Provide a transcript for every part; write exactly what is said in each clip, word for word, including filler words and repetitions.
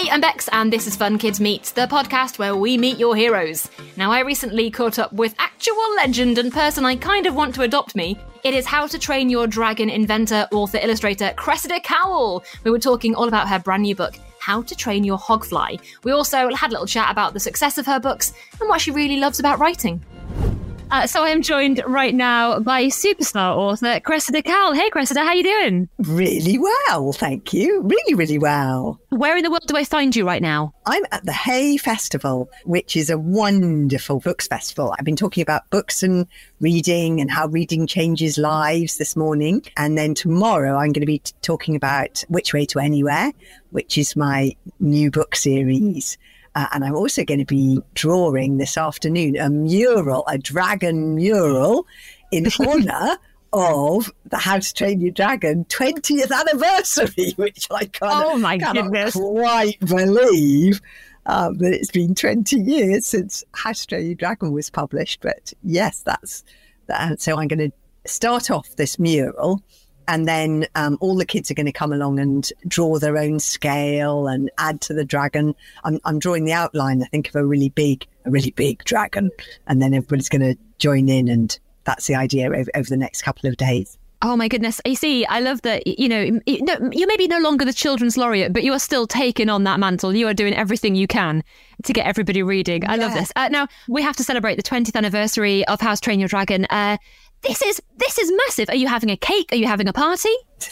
Hey, I'm Bex, and this is Fun Kids Meet, the podcast where we meet your heroes. Now, I recently caught up with actual legend and person I kind of want to adopt me. It is How to Train Your Dragon inventor, author, illustrator, Cressida Cowell. We were talking all about her brand new book, How to Train Your Hogfly. We also had a little chat about the success of her books and what she really loves about writing. Uh, so I am joined right now by superstar author Cressida Cowell. Hey, Cressida, how you doing? Really well, thank you. Really, really well. Where in the world do I find you right now? I'm at the Hay Festival, which is a wonderful books festival. I've been talking about books and reading and how reading changes lives this morning. And then tomorrow I'm going to be t- talking about Which Way to Anywhere, which is my new book series. Uh, and I'm also going to be drawing this afternoon a mural, a dragon mural, in honour of the How to Train Your Dragon twentieth anniversary, which I can't, oh my cannot goodness. quite believe um, that it's been twenty years since How to Train Your Dragon was published. But yes, that's that. So I'm going to start off this mural. And then um, all the kids are going to come along and draw their own scale and add to the dragon. I'm, I'm drawing the outline, I think, of a really big, a really big dragon. And then everybody's going to join in. And that's the idea over, over the next couple of days. Oh, my goodness. You see, I love that, you know, you may be no longer the children's laureate, but you are still taking on that mantle. You are doing everything you can to get everybody reading. I yeah. love this. Uh, now, we have to celebrate the twentieth anniversary of How to Train Your Dragon. Uh, This is this is massive. Are you having a cake? Are you having a party?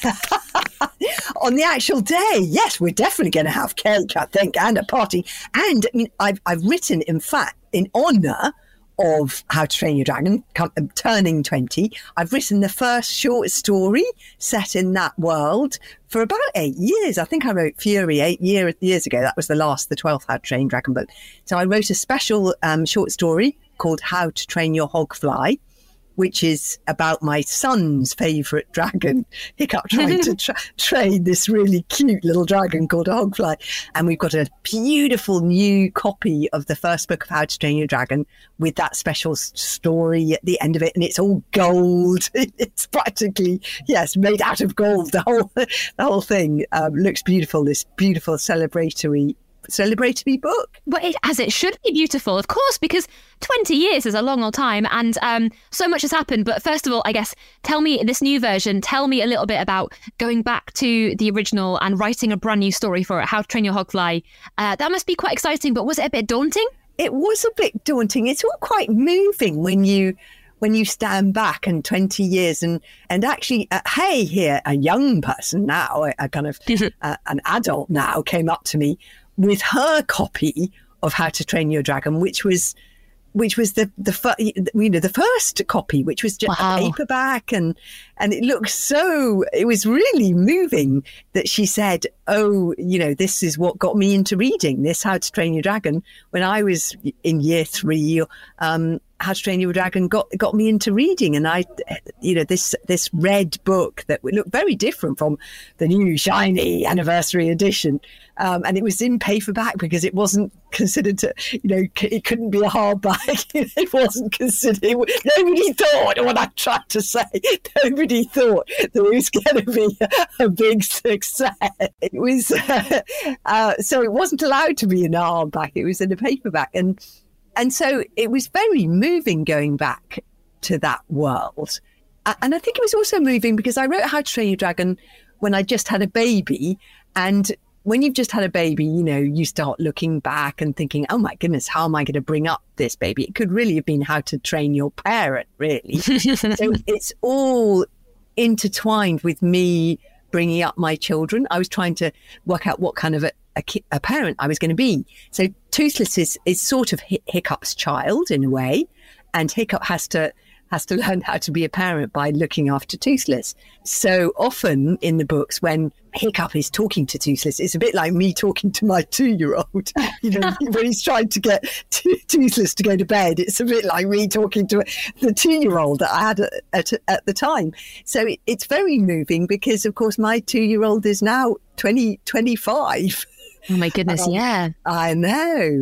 On the actual day, yes, we're definitely going to have cake, I think, and a party. And I mean, I've I've written, in fact, in honour of How to Train Your Dragon come, turning twenty, I've written the first short story set in that world for about eight years. I think I wrote Fury eight year, years ago. That was the last, the twelfth How to Train Your Dragon book. So I wrote a special um, short story called How to Train Your Hogfly, which is about my son's favourite dragon, Hiccup, trying to tra- train this really cute little dragon called a Hogfly. And we've got a beautiful new copy of the first book of How to Train Your Dragon with that special s- story at the end of it. And it's all gold. It's practically, yes, made out of gold. The whole, the whole thing um, looks beautiful, this beautiful celebratory celebratory book. Well, it, as it should be beautiful, of course, because twenty years is a long old time and um, so much has happened. But first of all, I guess, tell me this new version, tell me a little bit about going back to the original and writing a brand new story for it, How to Train Your Hogfly. Uh, that must be quite exciting, but was it a bit daunting? It was a bit daunting. It's all quite moving when you when you stand back and twenty years and, and actually, uh, hey, here, a young person now, a, a kind of uh, an adult now came up to me with her copy of How to Train Your Dragon, which was, which was the the fir- you know the first copy, which was just wow. a paperback, and and it looked so. It was really moving that she said, "Oh, you know, this is what got me into reading this How to Train Your Dragon when I was in year three." Um, How to Train Your Dragon got got me into reading, and I, you know, this this red book that would look very different from the new shiny anniversary edition, um, and it was in paperback because it wasn't considered to, you know, it couldn't be a hardback. It wasn't considered. Nobody thought what I tried to say. Nobody thought that it was going to be a big success. It was uh, uh, so it wasn't allowed to be in a hardback. It was in a paperback, and. And so it was very moving going back to that world. And I think it was also moving because I wrote How to Train Your Dragon when I just had a baby. And when you've just had a baby, you know, you start looking back and thinking, oh, my goodness, how am I going to bring up this baby? It could really have been How to Train Your Parent, really. So it's all intertwined with me bringing up my children. I was trying to work out what kind of a A, ki- a parent I was going to be. So Toothless is, is sort of H- Hiccup's child in a way, and Hiccup has to has to learn how to be a parent by looking after Toothless. So often in the books, when Hiccup is talking to Toothless, it's a bit like me talking to my two-year-old. You know, when he's trying to get to- Toothless to go to bed, it's a bit like me talking to the two-year-old that I had at, at, at the time. So it, it's very moving because, of course, my two-year-old is now twenty, twenty-five. Oh my goodness, um, yeah. I know.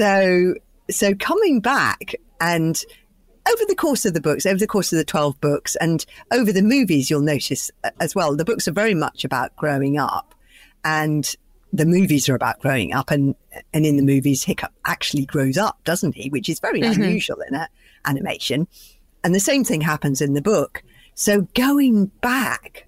So so coming back and over the course of the books, over the course of the twelve books and over the movies, you'll notice as well, the books are very much about growing up. And the movies are about growing up, and and in the movies, Hiccup actually grows up, doesn't he? Which is very mm-hmm. unusual in a animation. And the same thing happens in the book. So going back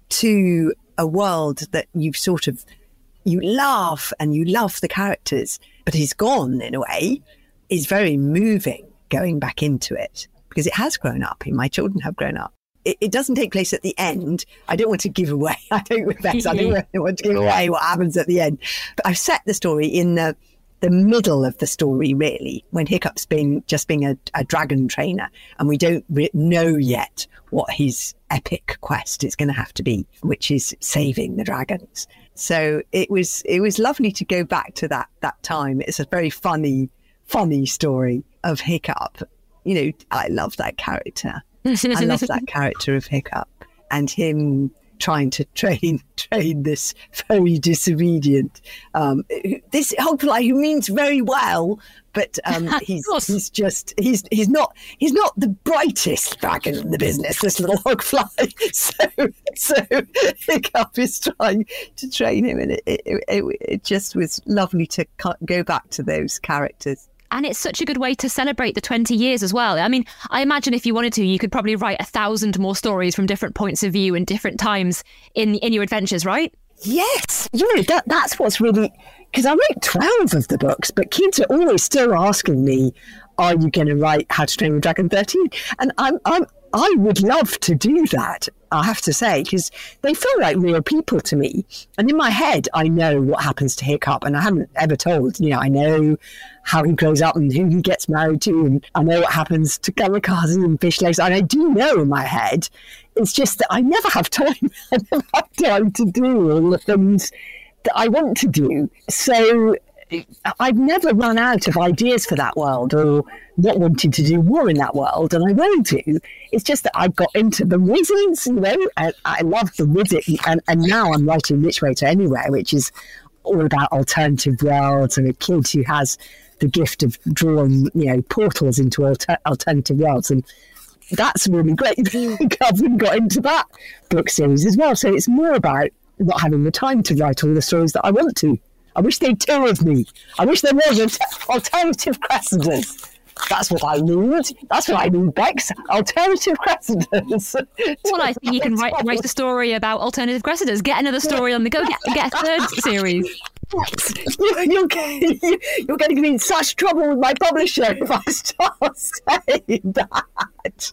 to a world that you've sort of, you love and you love the characters, but he's gone in a way, is very moving going back into it, because it has grown up. My children have grown up. It, it doesn't take place at the end. I don't want to give away. I don't, Bex, I don't want to give away what happens at the end. But I've set the story in the the middle of the story, really, when Hiccup's been just being a, a dragon trainer, and we don't re- know yet what his epic quest is going to have to be, which is saving the dragons. So it was it was lovely to go back to that that time. It's a very funny, funny story of Hiccup. You know, I love that character. I love that character of Hiccup, and him trying to train train this very disobedient um this Hogfly who means very well, but um he's he's just he's he's not he's not the brightest dragon in the business, this little Hogfly. so so Hiccup is trying to train him, and it it, it, it just was lovely to go back to those characters. And it's such a good way to celebrate the twenty years as well. I mean, I imagine if you wanted to, you could probably write a thousand more stories from different points of view and different times in in your adventures, right? Yes. You know, that that's what's really... Because I wrote twelve of the books, but kids are always still asking me, are you going to write How to Train Your Dragon thirteen? And I'm I'm I would love to do that, I have to say, because they feel like real people to me. And in my head, I know what happens to Hiccup, and I haven't ever told. You know, I know how he grows up and who he gets married to, and I know what happens to Kamikaze and Fishlegs, and I do know in my head. It's just that I never have time. I never have time to do all the things that I want to do. So I've never run out of ideas for that world or not wanting to do more in that world, and I will do. It's just that I got into the wizards, you know, and I love the wizard, and, and now I'm writing Which Way to Anywhere, which is all about alternative worlds and a kid who has the gift of drawing, you know, portals into alter- alternative worlds, and that's really great. I've even got into that book series as well. So it's more about not having the time to write all the stories that I want to. I wish they'd two of me. I wish there was alternative Cressiders. That's what I need. That's what I need, Bex. Alternative Cressiders. Well, I think you can write write a story about alternative Cressiders. Get another story on the go. Get, get a third series. You're, you're, you're going to be in such trouble with my publisher if I start saying that.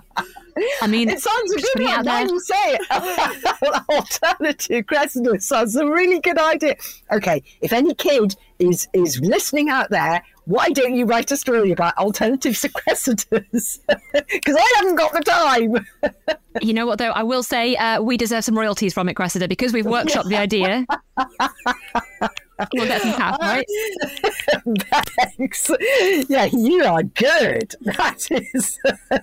I mean, it sounds a good one. Now you say it. Alternative Cressiders sounds a really good idea. Okay, if any kid is is listening out there, why don't you write a story about alternative Cressiders? Because I haven't got the time. You know what, though? I will say uh, we deserve some royalties from it, Cressida, because we've workshopped the idea. We'll get some cash, right? Thanks. Yeah, you are good. That is...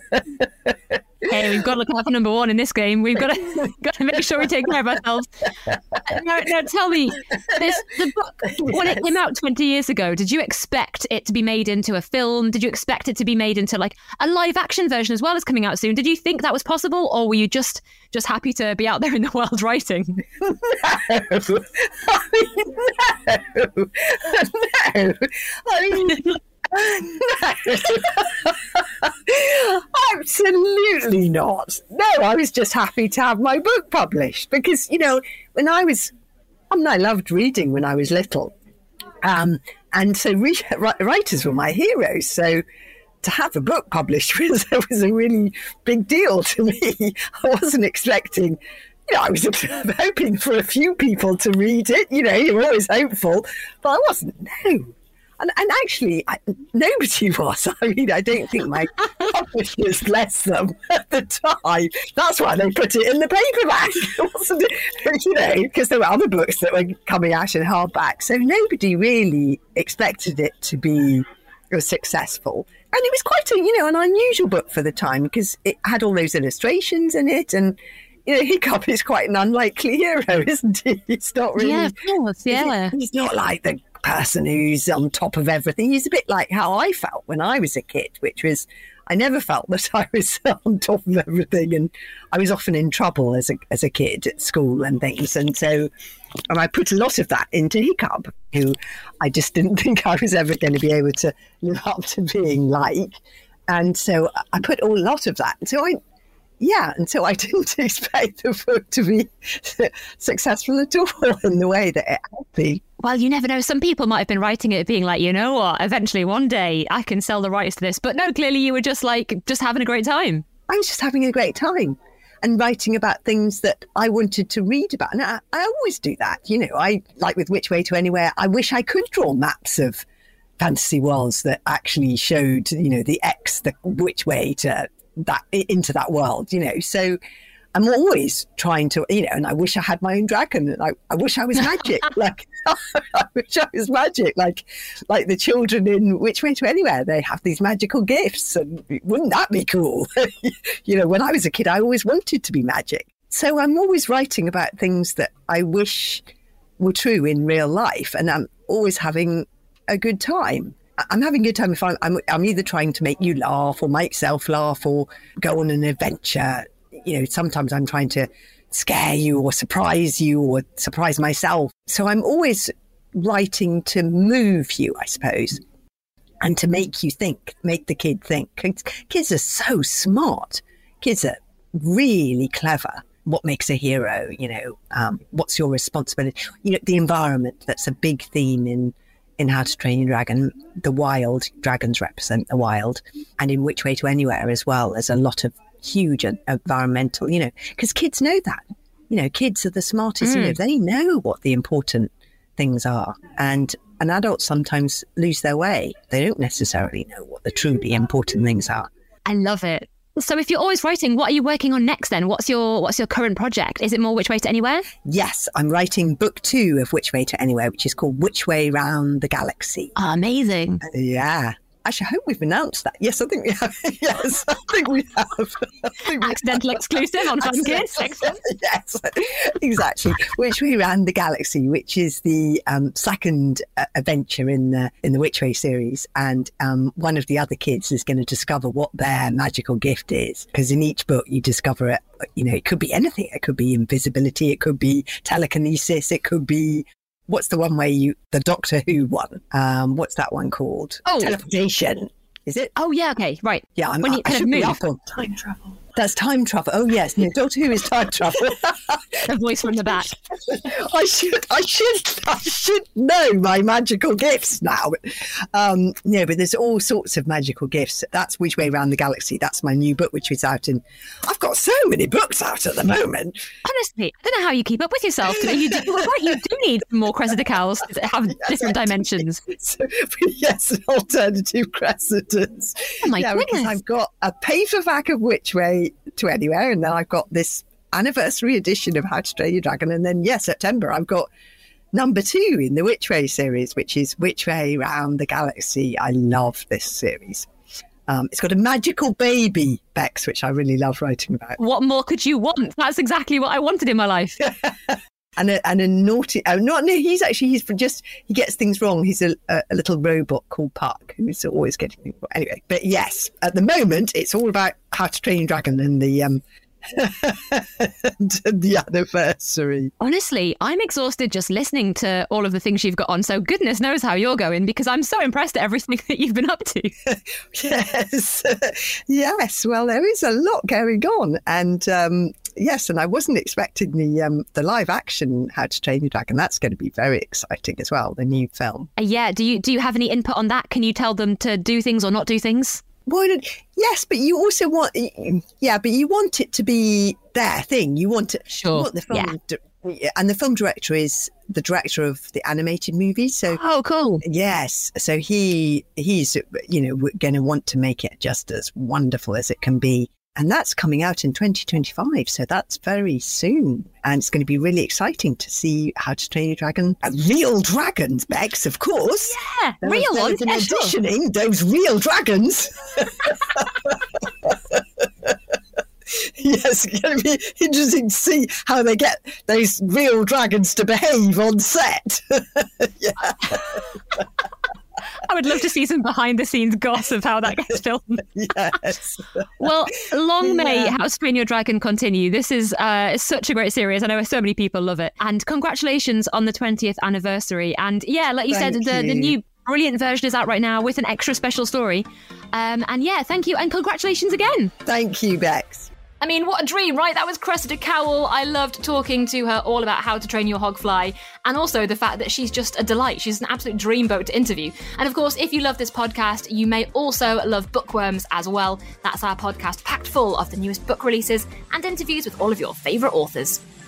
Hey, we've got to look out for number one in this game. We've got to got to make sure we take care of ourselves. Now, now tell me, this the book, when it came out twenty years ago, did you expect it to be made into a film? Did you expect it to be made into like a live action version as well as coming out soon? Did you think that was possible, or were you just just happy to be out there in the world writing? No, I mean, no, no. I mean. No. Absolutely not. No, I was just happy to have my book published because, you know, when I was, I mean, I loved reading when I was little. Um, and so re- writers were my heroes. So to have a book published was, was a really big deal to me. I wasn't expecting, you know, I was hoping for a few people to read it. You know, you're always hopeful, but I wasn't, no. And, and actually, I, nobody was. I mean, I don't think my publishers blessed them at the time. That's why they put it in the paperback, wasn't it? You know, because there were other books that were coming out in hardback. So nobody really expected it to be successful. And it was quite a, you know, an unusual book for the time because it had all those illustrations in it. And, you know, Hiccup is quite an unlikely hero, isn't he? It's not really... Yeah, of course, yeah. He's not like the person who's on top of everything. He's a bit like how I felt when I was a kid, which was I never felt that I was on top of everything, and I was often in trouble as a as a kid at school and things. And so and I put a lot of that into Hiccup, who I just didn't think I was ever going to be able to live up to being like. And so I put a lot of that. So I, yeah, and so I didn't expect the book to be successful at all in the way that it had been. Well, you never know. Some people might have been writing it being like, you know what, eventually one day I can sell the rights to this. But no, clearly you were just like, just having a great time. I was just having a great time and writing about things that I wanted to read about. And I, I always do that. You know, I like with Which Way to Anywhere, I wish I could draw maps of fantasy worlds that actually showed, you know, the X, the which way to that into that world, you know. So I'm always trying to, you know, and I wish I had my own dragon, and I, I wish I was magic. like I wish I was magic, like like the children in Which Way to Anywhere. They have these magical gifts, and wouldn't that be cool? You know, when I was a kid, I always wanted to be magic. So I'm always writing about things that I wish were true in real life, and I'm always having a good time. I'm having a good time if I'm, I'm I'm either trying to make you laugh or myself laugh or go on an adventure. You know, sometimes I'm trying to scare you or surprise you or surprise myself. So I'm always writing to move you, I suppose, and to make you think, make the kid think. Kids are so smart. Kids are really clever. What makes a hero? You know, um, what's your responsibility? You know, the environment, that's a big theme in in How to Train Your Dragon. The wild, dragons represent the wild. And in Which Way to Anywhere as well, there's a lot of huge environmental, you know, because kids know that. You know, kids are the smartest, mm. you know, they know what the important things are. And, and adults sometimes lose their way. They don't necessarily know what the truly important things are. I love it. So if you're always writing, what are you working on next then? What's your what's your current project? Is it more Which Way to Anywhere? Yes, I'm writing book two of Which Way to Anywhere, which is called Which Way Round the Galaxy. Oh, amazing. Uh, yeah. Actually, I hope we've announced that. Yes, I think we have. Yes, I think we have. Think we Accidental have. Exclusive on Fun Kids. Excellent. Yes, exactly. Which Way Round the Galaxy, which is the um, second uh, adventure in the in the Which Way series, and um, one of the other kids is going to discover what their magical gift is. Because in each book, you discover it. You know, it could be anything. It could be invisibility. It could be telekinesis. It could be. What's the one where you, the Doctor Who one? Um, what's that one called? Oh, teleportation. Is it? Oh, yeah. Okay. Right. Yeah. I'm, when you I, kind I of move. Up on, Time travel. That's time travel. Oh, yes. No, Doctor Who is time travel. A voice from the back. I should, I should, I should know my magical gifts now. Um, no, but there's all sorts of magical gifts. That's Which Way Round the Galaxy. That's my new book, which is out in. I've got so many books out at the moment. Honestly, I don't know how you keep up with yourself. You do, well, right, you do need more Cressida Cowls to have different dimensions. So, yes, an alternative Cressidas. Oh my yeah, goodness! Because I've got a paperback of Which Way to Anywhere, and then I've got this anniversary edition of How to Train Your Dragon, and then yeah, September I've got number two in the Which Way series, which is Which Way Round the Galaxy. I love this series. Um, it's got a magical baby, Bex, which I really love writing about. What more could you want? That's exactly what I wanted in my life. And a, and a naughty, oh, not, no, he's actually, he's just, he gets things wrong. He's a, a, a little robot called Puck, who's always getting things wrong. Anyway, but yes, at the moment, it's all about How to Train Your Dragon and the, um, and the anniversary. Honestly, I'm exhausted just listening to all of the things you've got on. So goodness knows how you're going, because I'm so impressed at everything that you've been up to. Yes. Yes. Well, there is a lot going on. And, um, yes, and I wasn't expecting the um, the live action How to Train Your Dragon. That's going to be very exciting as well, the new film. Uh, yeah, do you do you have any input on that? Can you tell them to do things or not do things? Well, yes, but you also want, yeah, but you want it to be their thing. You want it, sure. You want the film, yeah. di- and the film director is the director of the animated movie. So, oh, cool. Yes, so he he's you know going to want to make it just as wonderful as it can be. And that's coming out in twenty twenty-five, so that's very soon. And it's going to be really exciting to see How to Train Your Dragon. Uh, real dragons, Bex, of course. Yeah, there real was, ones. There was an Yeah, auditioning, sure. Those real dragons. Yes, it's going to be interesting to see how they get those real dragons to behave on set. Yeah. I would I'd love to see some behind the scenes gossip of how that gets filmed. Yes. Well, long may Yeah. How to Train Your Dragon continue. This is uh, such a great series. I know so many people love it. And congratulations on the twentieth anniversary. And yeah, like you Thank said, the, the you. new brilliant version is out right now with an extra special story. Um, and yeah, thank you and congratulations again. Thank you, Bex. I mean, what a dream, right? That was Cressida Cowell. I loved talking to her all about how to train your hogfly, and also the fact that she's just a delight. She's an absolute dreamboat to interview. And of course, if you love this podcast, you may also love Bookworms as well. That's our podcast packed full of the newest book releases and interviews with all of your favourite authors.